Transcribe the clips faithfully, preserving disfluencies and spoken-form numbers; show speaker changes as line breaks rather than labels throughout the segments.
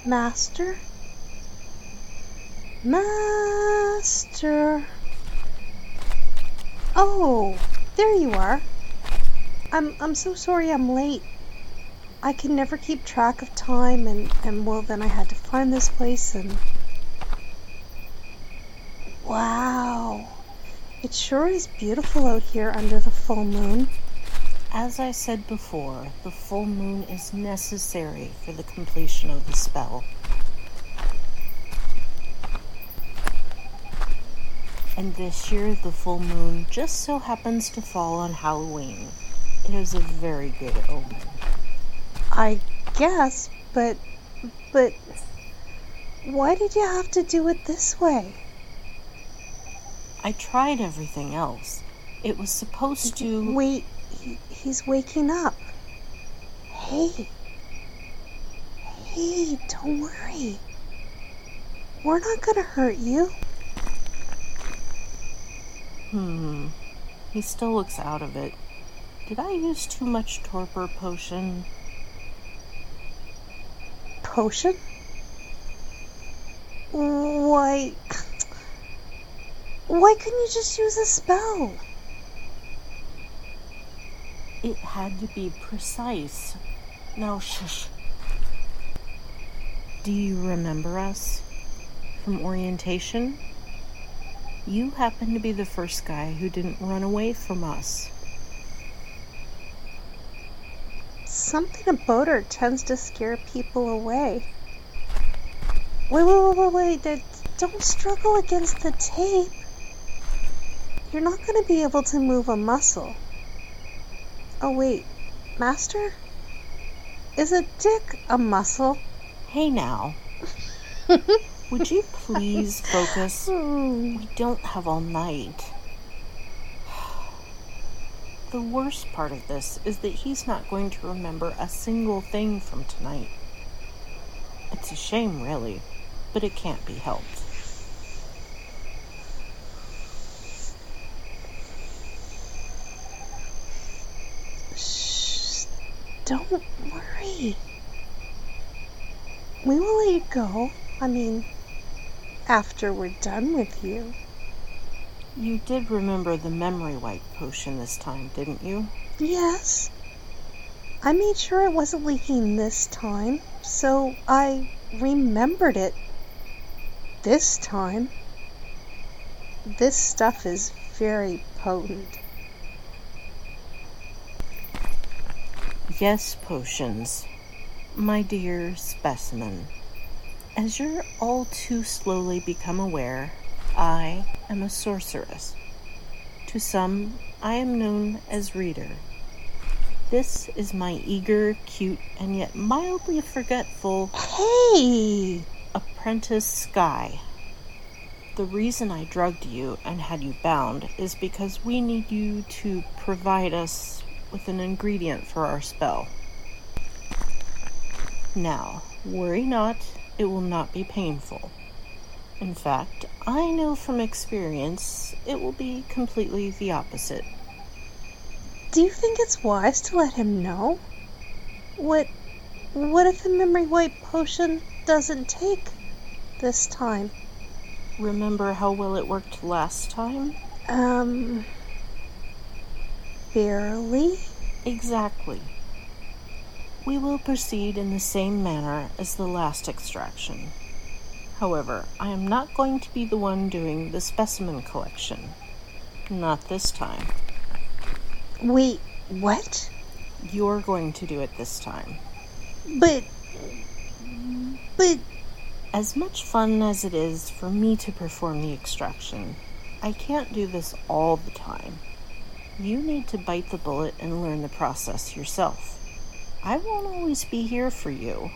Master? Master? Oh, there you are. I'm I'm so sorry I'm late. I can never keep track of time, and, and well, then I had to find this place, and... Wow. It sure is beautiful out here under the full moon.
As I said before, the full moon is necessary for the completion of the spell. And this year, the full moon just so happens to fall on Halloween. It is a very good omen.
I guess, but... but... why did you have to do it this way?
I tried everything else. It was supposed to...
Wait, he, he's waking up. Hey. Hey, don't worry. We're not gonna hurt you.
Hmm. He still looks out of it. Did I use too much torpor potion?
Potion? Why... Why couldn't you just use a spell?
It had to be precise. Now, shush. Do you remember us? From orientation? You happened to be the first guy who didn't run away from us.
Something about her tends to scare people away. Wait, wait, wait, wait, wait. Don't struggle against the tape. You're not going to be able to move a muscle. Oh, wait. Master? Is a dick a muscle?
Hey now. Would you please focus? We don't have all night. The worst part of this is that he's not going to remember a single thing from tonight. It's a shame, really, but it can't be helped.
Shh. Don't worry. We will let you go. I mean, after we're done with you.
You did remember the memory wipe potion this time, didn't you?
Yes. I made sure it wasn't leaking this time, so I remembered it this time. This stuff is very potent.
Yes, potions. My dear specimen. As you're all too slowly become aware, I am a sorceress. To some, I am known as Reader. This is my eager, cute, and yet mildly forgetful...
Hey!
Apprentice Sky. The reason I drugged you and had you bound is because we need you to provide us with an ingredient for our spell. Now, worry not, it will not be painful. In fact, I know from experience it will be completely the opposite.
Do you think it's wise to let him know? What what if the memory wipe potion doesn't take this time?
Remember how well it worked last time?
Um, barely?
Exactly. We will proceed in the same manner as the last extraction. However, I am not going to be the one doing the specimen collection. Not this time.
Wait, what?
You're going to do it this time.
But... But...
As much fun as it is for me to perform the extraction, I can't do this all the time. You need to bite the bullet and learn the process yourself. I won't always be here for you.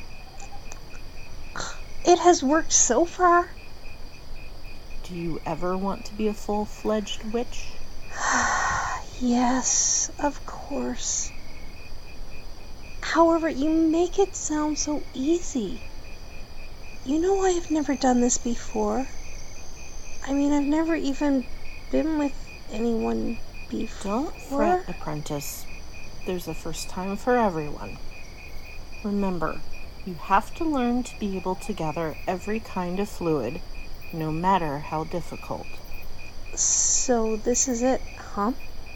It has worked so far.
Do you ever want to be a full-fledged witch?
Yes, of course. However, you make it sound so easy. You know I have never done this before. I mean, I've never even been with anyone before.
Don't fret, apprentice. There's a first time for everyone. Remember, You have to learn to be able to gather every kind of fluid, no matter how difficult.
So this is it, huh?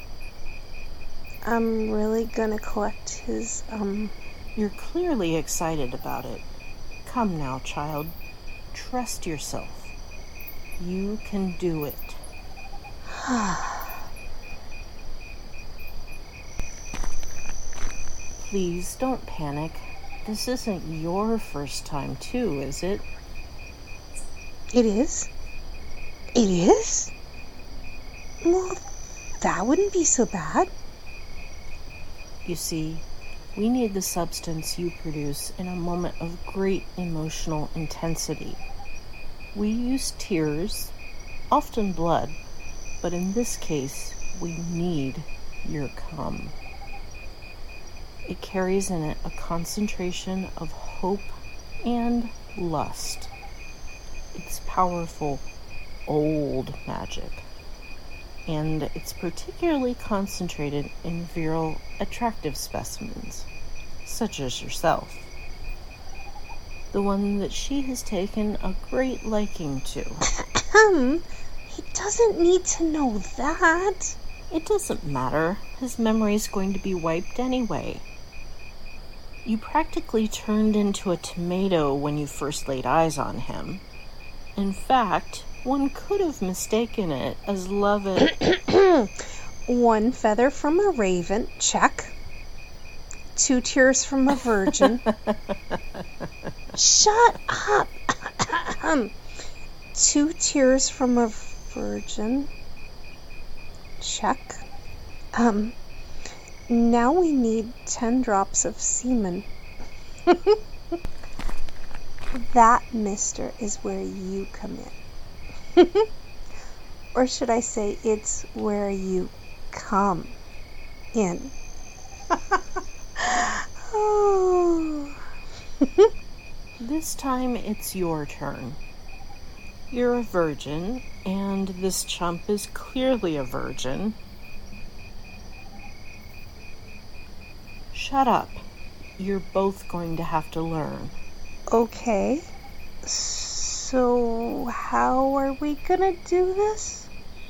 I'm really gonna collect his, um...
You're clearly excited about it. Come now, child. Trust yourself. You can do it. Please don't panic. This isn't your first time, too, is it?
It is? It is? Well, that wouldn't be so bad.
You see, we need the substance you produce in a moment of great emotional intensity. We use tears, often blood, but in this case, we need your cum. It carries in it a concentration of hope and lust. It's powerful, old magic. And it's particularly concentrated in virile, attractive specimens, such as yourself. The one that she has taken a great liking to.
Um, he doesn't need to know that.
It doesn't matter. His memory's going to be wiped anyway. You practically turned into a tomato when you first laid eyes on him. In fact, one could have mistaken it as love at...
One feather from a raven, check. Two tears from a virgin. Shut up! Two tears from a virgin, check. Um, now we need ten drops of semen. That, mister, is where you come in. Or should I say, it's where you come in. Oh.
This time it's your turn. You're a virgin, and this chump is clearly a virgin. Shut up. You're both going to have to learn.
Okay. So, how are we gonna do this?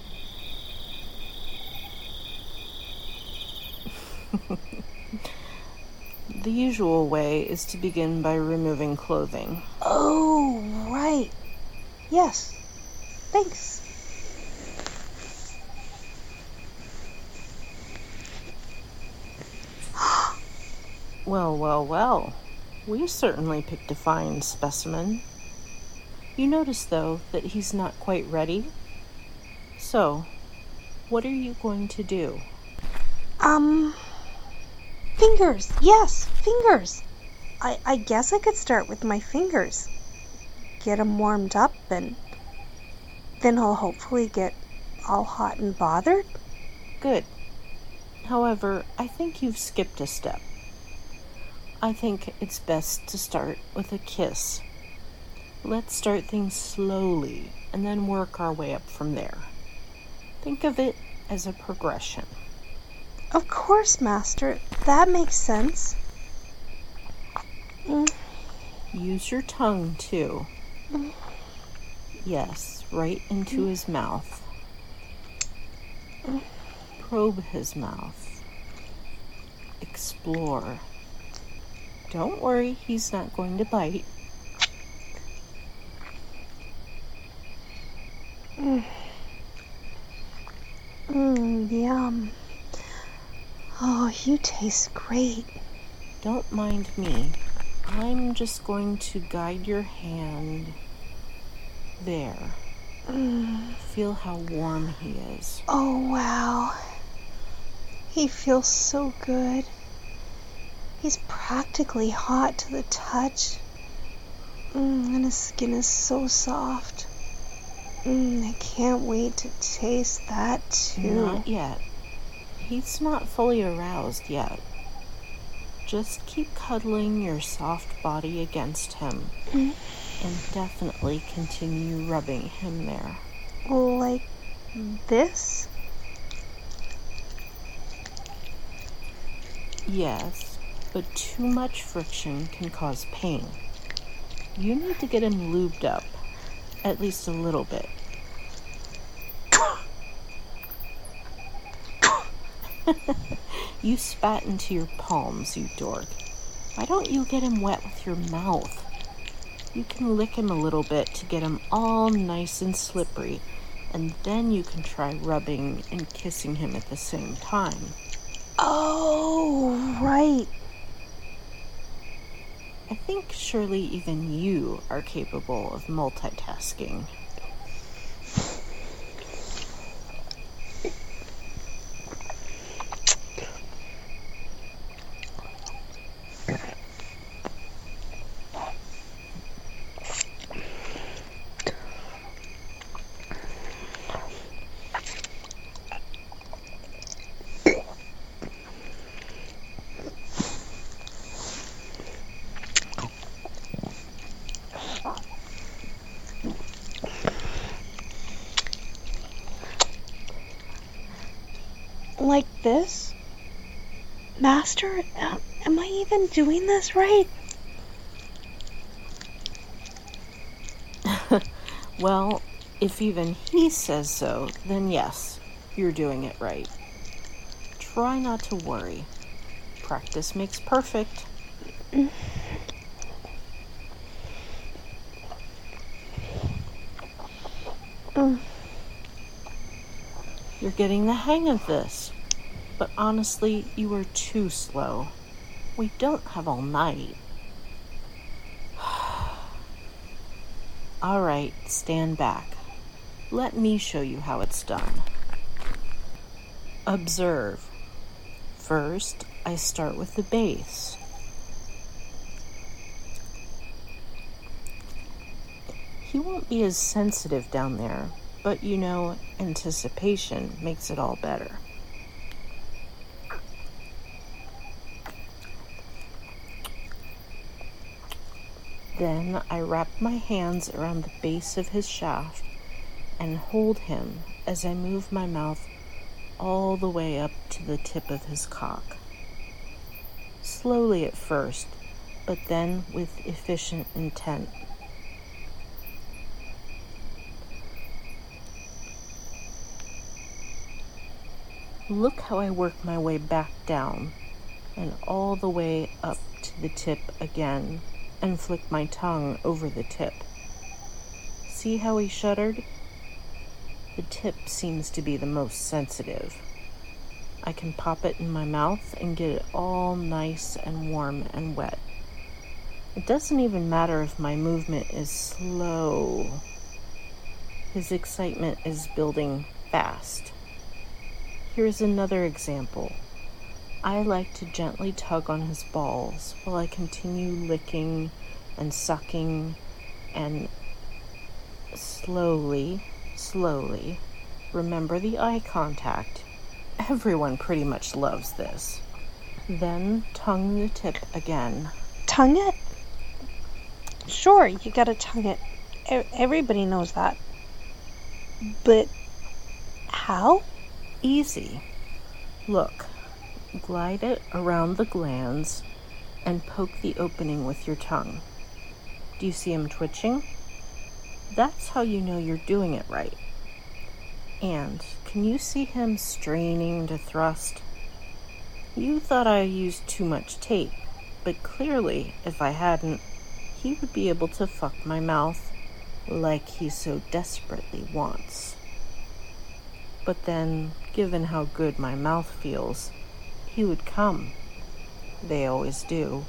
The usual way is to begin by removing clothing.
Oh, right. Yes. Thanks.
Well, well, well. We certainly picked a fine specimen. You notice, though, that he's not quite ready. So, what are you going to do?
Um, fingers. Yes, fingers. I, I guess I could start with my fingers. Get them warmed up, and then I'll hopefully get all hot and bothered.
Good. However, I think you've skipped a step. I think it's best to start with a kiss. Let's start things slowly and then work our way up from there. Think of it as a progression.
Of course, Master. That makes sense. Mm.
Use your tongue, too.
Mm.
Yes, right into
Mm.
his mouth.
Mm.
Probe his mouth. Explore. Don't worry, he's not going to bite.
Mm. Mm, yum. Oh, you taste great.
Don't mind me. I'm just going to guide your hand. There.
Mm.
Feel how warm he is.
Oh, wow. He feels so good. He's practically hot to the touch. Mm, and his skin is so soft. Mm, I can't wait to taste that too.
Not yet. He's not fully aroused yet. Just keep cuddling your soft body against him.
Mm.
And definitely continue rubbing him there.
Like this?
Yes. but too much friction can cause pain. You need to get him lubed up, at least a little bit. You spat into your palms, you dork. Why don't you get him wet with your mouth? You can lick him a little bit to get him all nice and slippery, and then you can try rubbing and kissing him at the same time.
Oh, right.
I think surely even you are capable of multitasking.
Like this? Master, uh, am I even doing this right?
Well, if even he says so, then yes, you're doing it right. Try not to worry. Practice makes perfect.
Mm.
You're getting the hang of this. But honestly, you are too slow. We don't have all night. All right, stand back. Let me show you how it's done. Observe. First, I start with the base. He won't be as sensitive down there, but you know, anticipation makes it all better. Then I wrap my hands around the base of his shaft and hold him as I move my mouth all the way up to the tip of his cock. Slowly at first, but then with efficient intent. Look how I work my way back down and all the way up to the tip again and flick my tongue over the tip. See how he shuddered? The tip seems to be the most sensitive. I can pop it in my mouth and get it all nice and warm and wet. It doesn't even matter if my movement is slow. His excitement is building fast. Here's another example. I like to gently tug on his balls while I continue licking and sucking and slowly, slowly, remember the eye contact. Everyone pretty much loves this. Then tongue the tip again.
Tongue it? Sure, you gotta tongue it. E- everybody knows that. But how?
Easy. Look. Glide it around the glands and poke the opening with your tongue. Do you see him twitching? That's how you know you're doing it right. And can you see him straining to thrust? You thought I used too much tape, but clearly, if I hadn't, he would be able to fuck my mouth like he so desperately wants. But then, given how good my mouth feels, he would come. They always do.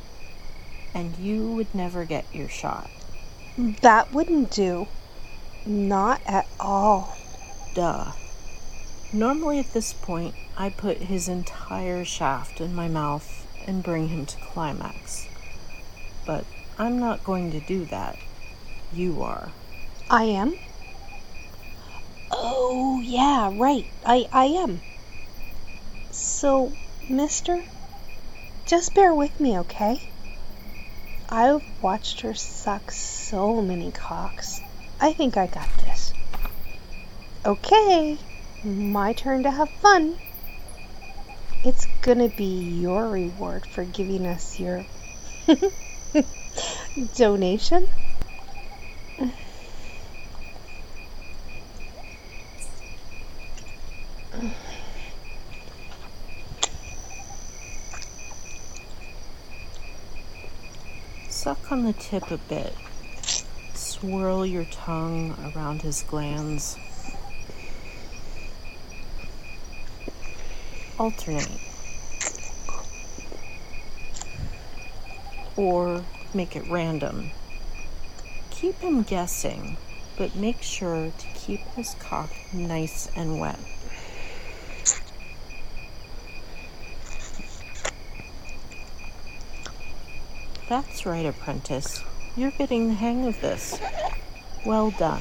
And you would never get your shot.
That wouldn't do. Not at all.
Duh. Normally at this point, I put his entire shaft in my mouth and bring him to climax. But I'm not going to do that. You are.
I am? Oh, yeah, right. I, I am. So, mister, just bear with me, okay? I've watched her suck so many cocks. I think I got this. Okay, my turn to have fun. It's gonna be your reward for giving us your donation.
Suck on the tip a bit. Swirl your tongue around his glands. Alternate. Or make it random. Keep him guessing, but make sure to keep his cock nice and wet. That's right, apprentice. You're getting the hang of this. Well done.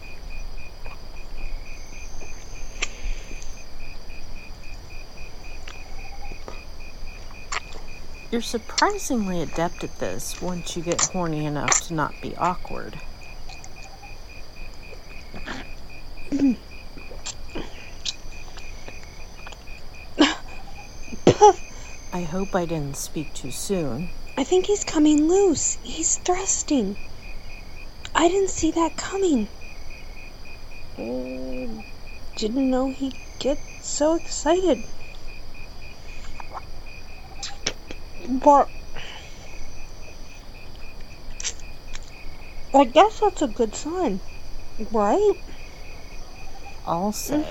You're surprisingly adept at this once you get horny enough to not be awkward. I hope I didn't speak too soon.
I think he's coming loose. He's thrusting. I didn't see that coming. Uh, didn't know he'd get so excited. But I guess that's a good sign, right?
I'll say.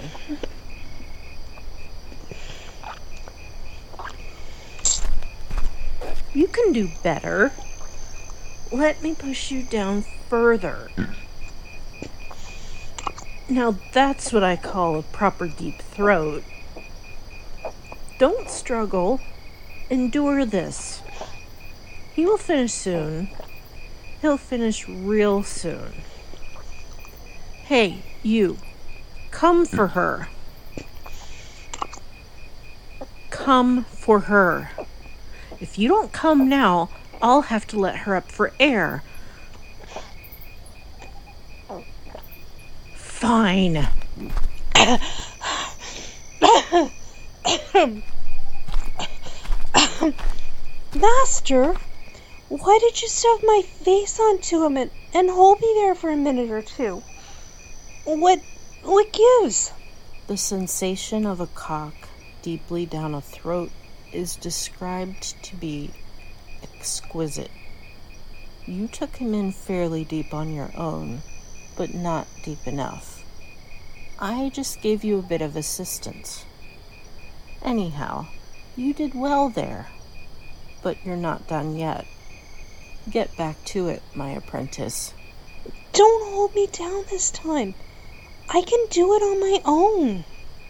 You can do better. Let me push you down further. Now that's what I call a proper deep throat. Don't struggle. Endure this. He will finish soon. He'll finish real soon. Hey, you. Come for her. Come for her. If you don't come now, I'll have to let her up for air. Fine.
Master, why did you stuff my face onto him and, and hold me there for a minute or two? What, what gives?
The sensation of a cock deeply down a throat is described to be exquisite. You took him in fairly deep on your own, but not deep enough. I just gave you a bit of assistance. Anyhow, you did well there, but you're not done yet. Get back to it, my apprentice.
Don't hold me down this time. I can do it on my own.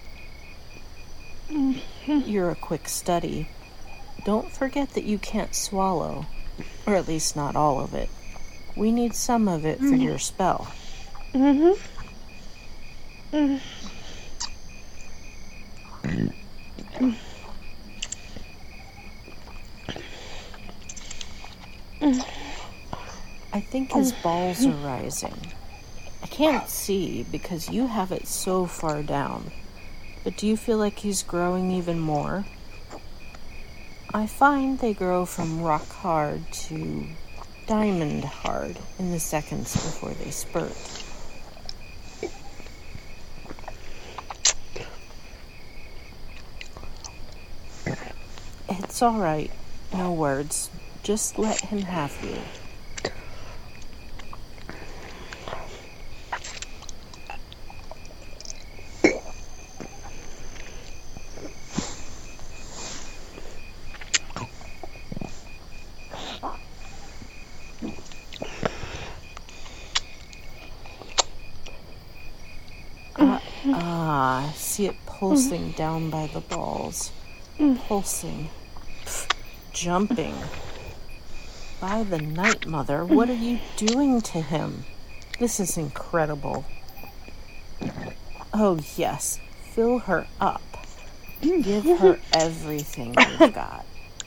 You're a quick study. Don't forget that you can't swallow, or at least not all of it. We need some of it for mm-hmm. your spell.
Mm-hmm. Mm.
I think his balls are rising. I can't see because you have it so far down. But do you feel like he's growing even more? I find they grow from rock hard to diamond hard in the seconds before they spurt. It's all right. No words. Just let him have you. Ah, I see it pulsing down by the balls. Pulsing. Pfft, jumping. By the night, Mother, what are you doing to him? This is incredible. Oh, yes. Fill her up. Give her everything you've got.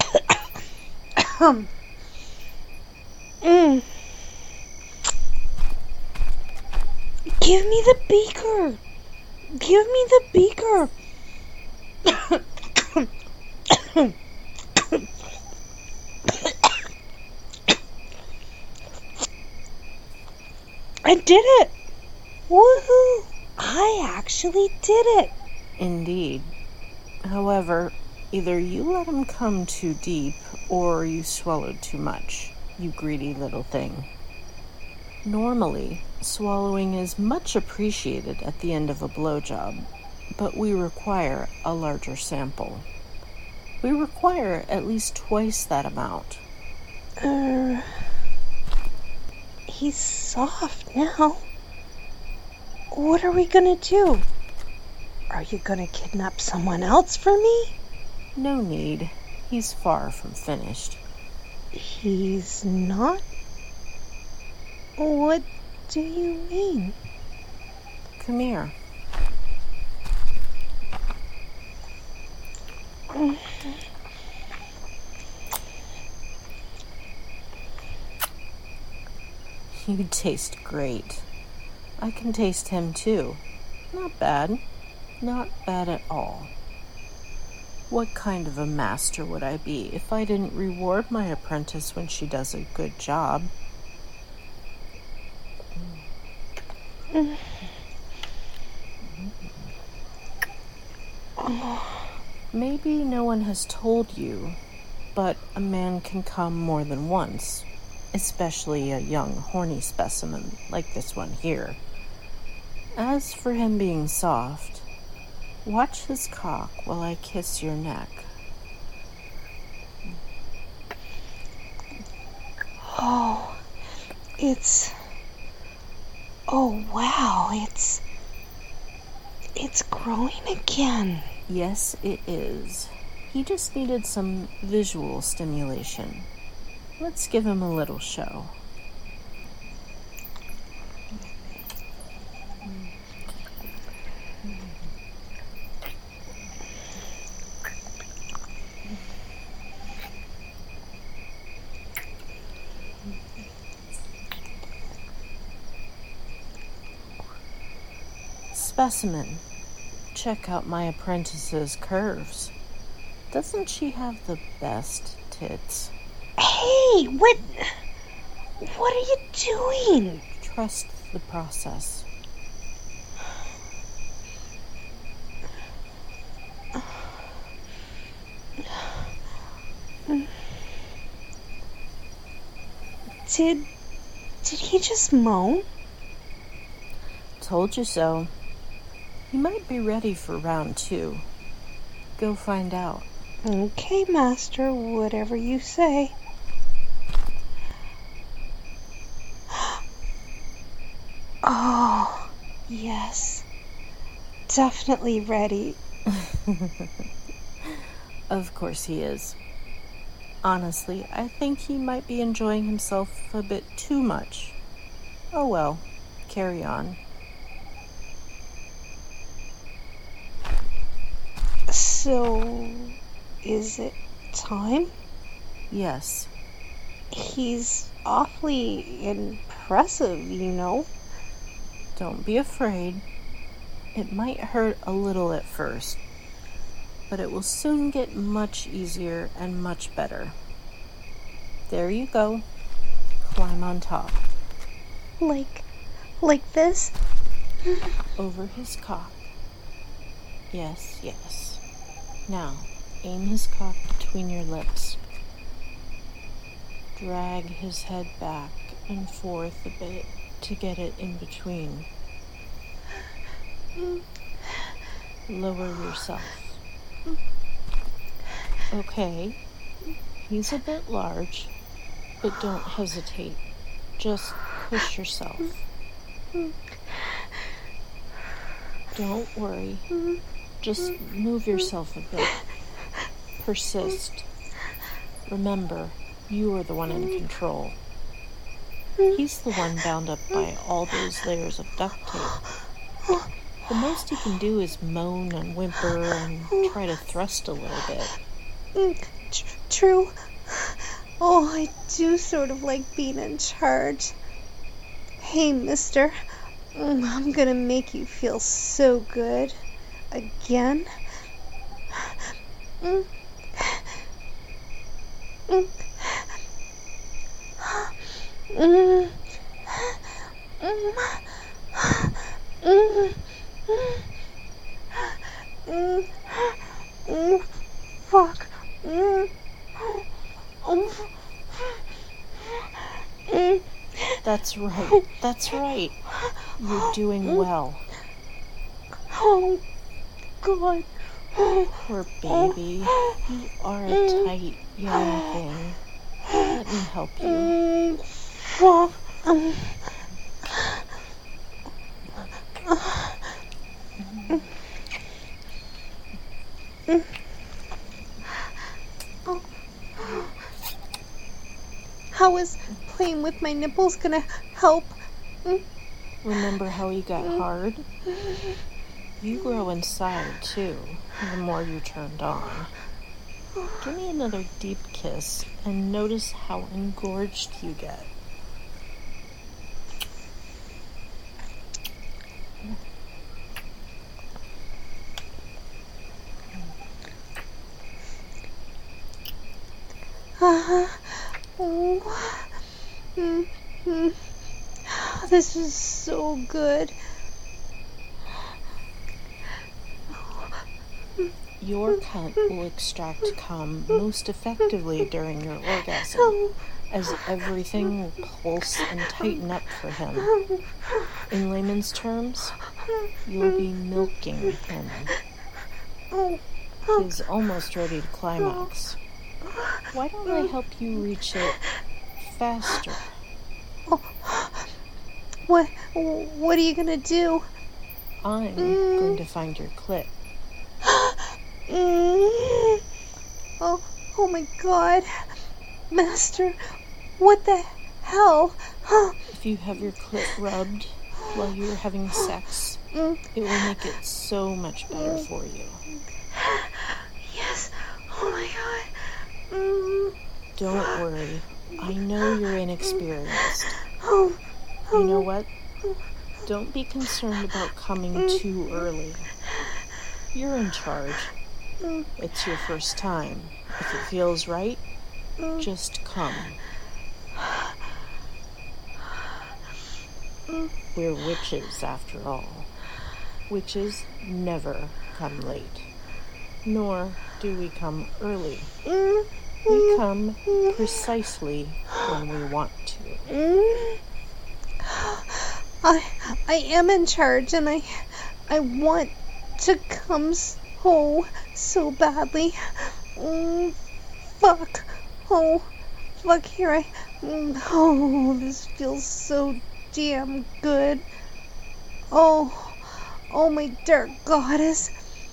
Um. Mm. Give me the beaker. Give me the beaker. I did it! Woohoo! I actually did it!
Indeed. However, either you let him come too deep, or you swallowed too much, you greedy little thing. Normally, swallowing is much appreciated at the end of a blowjob, but we require a larger sample. We require at least twice that amount.
Uh, he's soft now. What are we gonna do? Are you gonna kidnap someone else for me?
No need. He's far from finished.
He's not? What do you mean?
Come here. You taste great. I can taste him too. Not bad. Not bad at all. What kind of a master would I be if I didn't reward my apprentice when she does a good job? Maybe no one has told you, but a man can come more than once, especially a young, horny specimen like this one here. As for him being soft, watch his cock while I kiss your neck.
Oh, it's... Oh, wow, it's... It's growing again.
Yes, it is. He just needed some visual stimulation. Let's give him a little show. Specimen, check out my apprentice's curves. Doesn't she have the best tits?
Hey, what... What are you doing?
Trust the process.
Did... Did he just moan?
Told you so. He might be ready for round two. Go find out.
Okay, Master, whatever you say. Oh, yes. Definitely ready.
Of course he is. Honestly, I think he might be enjoying himself a bit too much. Oh well, carry on.
So, is it time?
Yes.
He's awfully impressive, you know.
Don't be afraid. It might hurt a little at first, but it will soon get much easier and much better. There you go. Climb on top.
Like, like this?
Over his cock. Yes, yes. Now, aim his cock between your lips. Drag his head back and forth a bit to get it in between. Lower yourself. Okay, he's a bit large, but don't hesitate. Just push yourself. Don't worry. Just move yourself a bit. Persist. Remember, you are the one in control. He's the one bound up by all those layers of duct tape. The most he can do is moan and whimper and try to thrust a little bit.
True. Oh, I do sort of like being in charge. Hey, mister. I'm gonna make you feel so good. Again. Mm. Mm. Mm. Mm. Mm. Fuck. Mm. Mm.
That's right. That's right. You're doing well.
Oh, God.
Poor baby. You are a tight young thing. Let me help you.
Mm. Fuck. Um. How is playing with my nipples gonna help?
Remember how he got hard? You grow inside, too, the more you're turned on. Give me another deep kiss and notice how engorged you get.
Uh-huh. Oh. Mm-hmm. This is so good.
Your cunt will extract cum most effectively during your orgasm, as everything will pulse and tighten up for him. In layman's terms, you'll be milking him. He is almost ready to climax. Why don't I help you reach it faster?
What, what are you gonna do?
I'm going to find your clit.
Mm. Oh, oh my God. Master, what the hell?
If you have your clit rubbed while you're having sex,
Mm.
it will make it so much better for you.
Yes. Oh my God. Mm.
Don't worry. I know you're inexperienced.
Oh.
You know what? Don't be concerned about coming too early. You're in charge. It's your first time. If it feels right, just come. We're witches, after all. Witches never come late. Nor do we come early. We come precisely when we want to.
I I am in charge, and I I want to come so so badly. Mm, fuck. Oh, fuck. Here I. Mm, oh, this feels so damn good. Oh, oh my dark goddess.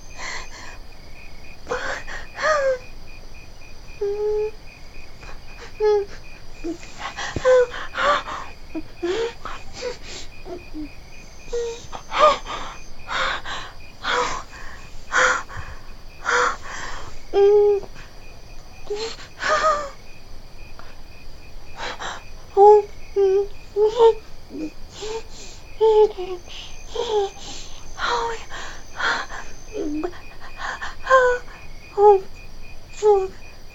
Oh, fuck.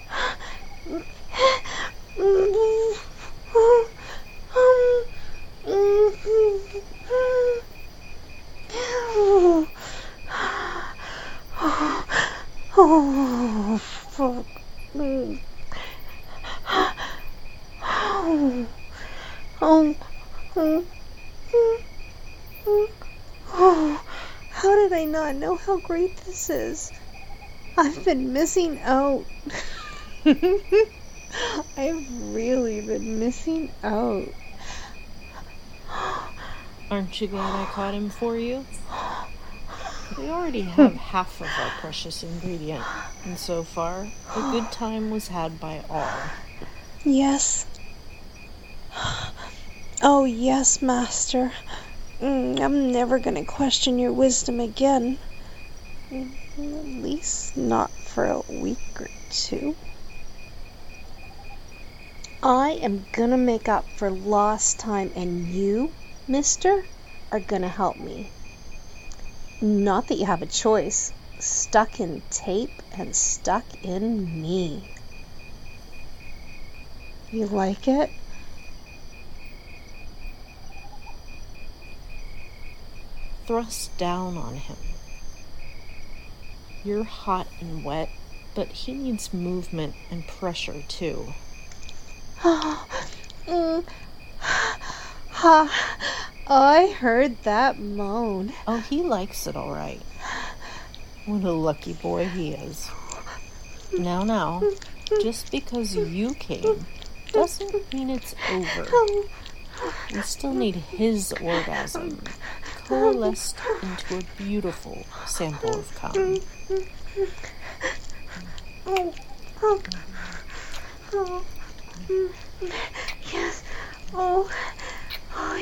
Oh, fuck. Oh, oh, oh, oh, how did I not know how great this is? I've been missing out. I've really been missing out.
Aren't you glad I caught him for you? We already have half of our precious ingredient, and so far, a good time was had by all.
Yes. Oh, yes, Master. Mm, I'm never going to question your wisdom again. At least not for a week or two. I am going to make up for lost time, and you, mister, are going to help me. Not that you have a choice. Stuck in tape and stuck in me. You like it?
Thrust down on him. You're hot and wet, but he needs movement and pressure too.
mm. Ha! I heard that moan.
Oh, he likes it all right. What a lucky boy he is. Now, now, just because you came doesn't mean it's over. We still need his orgasm coalesced into a beautiful sample of cum.
Yes. Oh. Oh,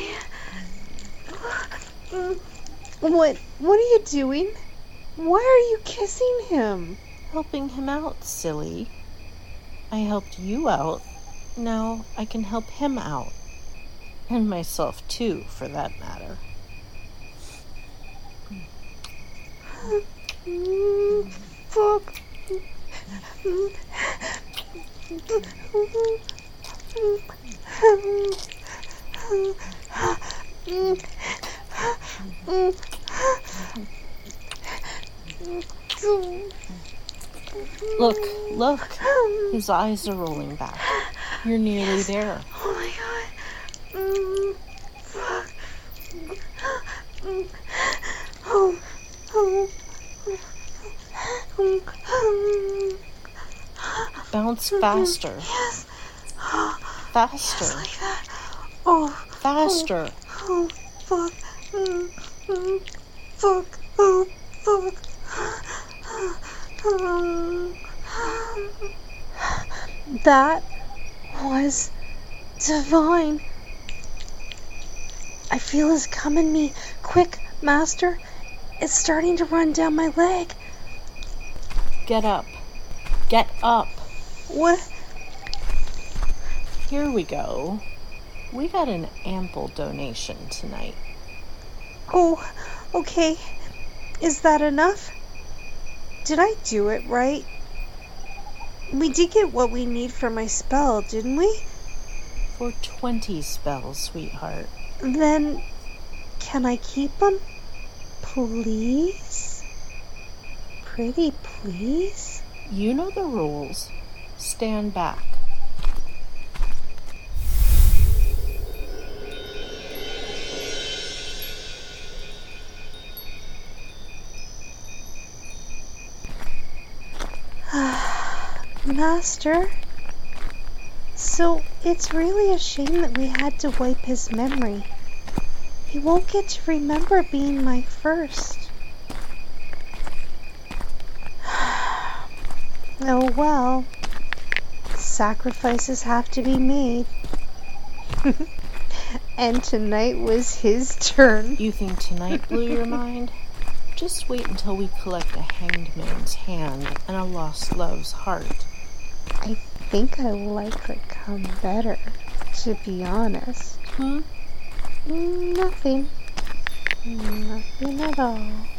yeah. What? What are you doing? Why are you kissing him?
Helping him out, silly. I helped you out. Now I can help him out. And myself too, for that matter.
Mm, fuck.
Look, look. His eyes are rolling back. You're nearly
Yes.
there.
Oh my god. Mm, fuck. Oh, oh, oh.
Bounce faster.
Yes.
Faster.
Just like that. Oh.
Faster.
Oh, fuck. Mm, mm, fuck. Oh, fuck. That was divine. I feel his cum in me. Quick, master. It's starting to run down my leg.
Get up. Get up.
What?
Here we go. We got an ample donation tonight.
Oh, okay. Is that enough? Did I do it right? We did get what we need for my spell, didn't we?
For twenty spells, sweetheart.
Then, can I keep them? Please? Pretty please?
You know the rules. Stand back.
Master? So, it's really a shame that we had to wipe his memory. He won't get to remember being my first. Oh well. Sacrifices have to be made. And tonight was his turn.
You think tonight blew your mind? Just wait until we collect a hanged man's hand and a lost love's heart.
I think I like the cum better, to be honest.
Hmm?
Nothing. Nothing at all.